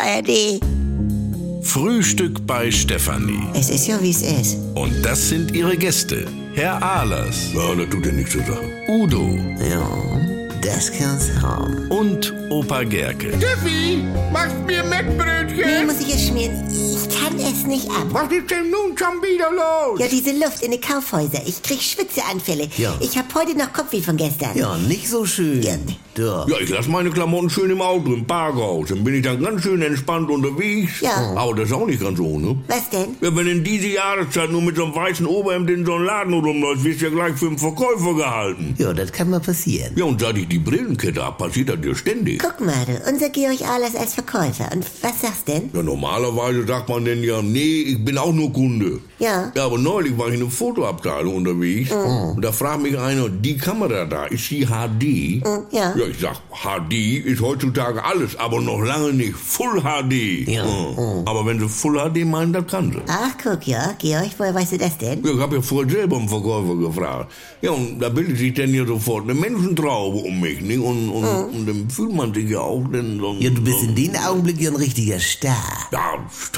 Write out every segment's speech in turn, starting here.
ARD. Frühstück bei Stefanie. Es ist ja, wie es ist. Und das sind ihre Gäste. Herr Ahlers. Ja, das tut ja nichts zur Sache. Udo. Ja, das kann's haben. Und Opa Gerke. Steffi, machst mir Mettbrötchen? Nee, muss ich es schmieren? Ich kann es nicht ab. Was ist denn nun schon wieder los? Ja, diese Luft in den Kaufhäusern. Ich krieg Schwitzeanfälle. Ja. Ich hab heute noch Kopfweh von gestern. Ja, nicht so schön. Ja. Doch. Ja, ich lasse meine Klamotten schön im Auto, im Parkhaus. Dann bin ich dann ganz schön entspannt unterwegs. Ja. Aber das ist auch nicht ganz ohne. Was denn? Ja, wenn in diese Jahreszeit nur mit so einem weißen Oberhemd in so einen Laden rumläufst, wirst du ja gleich für einen Verkäufer gehalten. Ja, das kann mal passieren. Ja, und seit ich die Brillenkette hab, passiert das dir ständig. Guck mal, du, unser Georg Ahlers als Verkäufer. Und was sagst denn? Ja, normalerweise sagt man denn ja, nee, ich bin auch nur Kunde. Ja. Ja, aber neulich war ich in einer Fotoabteilung unterwegs und da fragt mich einer, die Kamera da, ist die HD? Ja. Ja, ich sag, HD ist heutzutage alles, aber noch lange nicht Full HD. Ja. Aber wenn sie Full HD meinen, das kann sie. Ach, guck, ja. Georg, woher weißt du das denn? Ja, ich hab ja vorher selber einen Verkäufer gefragt. Ja, und da bildet sich dann ja sofort eine Menschentraube um mich, nicht? Und dann fühlt man sich ja auch dann so... Ja, du bist in den Augenblick ja ein richtiger Star. Ja,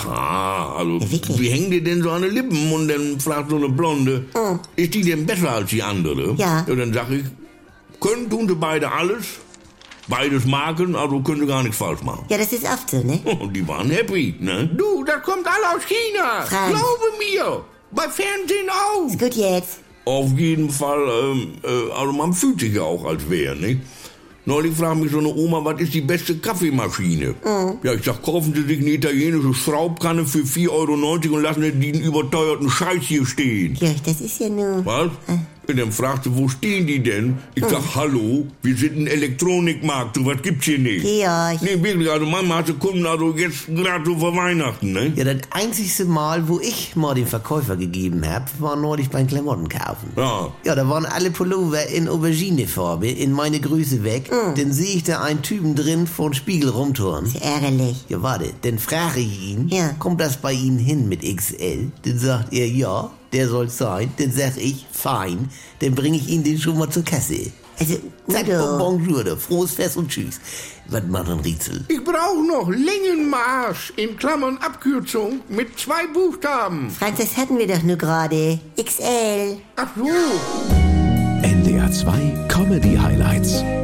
Star, also Ja, wirklich? wie hängen dir denn so an den Lippen? Und dann fragt so eine Blonde, ist die denn besser als die andere? Ja. Ja, dann sag ich, tun sie beide alles, beides Marken, also können sie gar nichts falsch machen. Ja, das ist oft so, ne? Und die waren happy, ne? Du, das kommt alle aus China. Franz. Glaube mir. Bei Fernsehen auch. Ist gut jetzt. Auf jeden Fall, also man fühlt sich ja auch als wäre, nicht? Neulich fragt mich so eine Oma, was ist die beste Kaffeemaschine? Ja, ich sag, kaufen Sie sich eine italienische Schraubkanne für 4,90 Euro und lassen Sie den überteuerten Scheiß hier stehen. Georg, das ist ja nur... Was? Und dann fragt sie, wo stehen die denn? Ich sag, hallo, wir sind ein Elektronikmarkt, so was gibt's hier nicht. Georg. Nee, wirklich, also manchmal hast du Kunden, also jetzt gerade so vor Weihnachten, ne? Ja, das einzigste Mal, wo ich mal den Verkäufer gegeben hab, war neulich beim Klamottenkaufen. Ja. Ja, da waren alle Pullover in Auberginefarbe, in meine Größe weg. Dann sehe ich da einen Typen drin vor dem Spiegel rumturnen. Ärgerlich. Ja, warte, dann frage ich ihn, Ja. kommt das bei Ihnen hin mit XL? Dann sagt er, ja, der soll's sein. Dann sag ich, fein, dann bringe ich ihn den schon mal zur Kasse. Also, Zack, Udo. bonjour, frohes Fest und tschüss. Was macht ein Rätsel? Ich brauche noch Längenmaß, in Klammern Abkürzung, mit 2 Buchstaben. Franz, das hatten wir doch nur gerade. XL. Ach so. NDR 2 Comedy Highlights.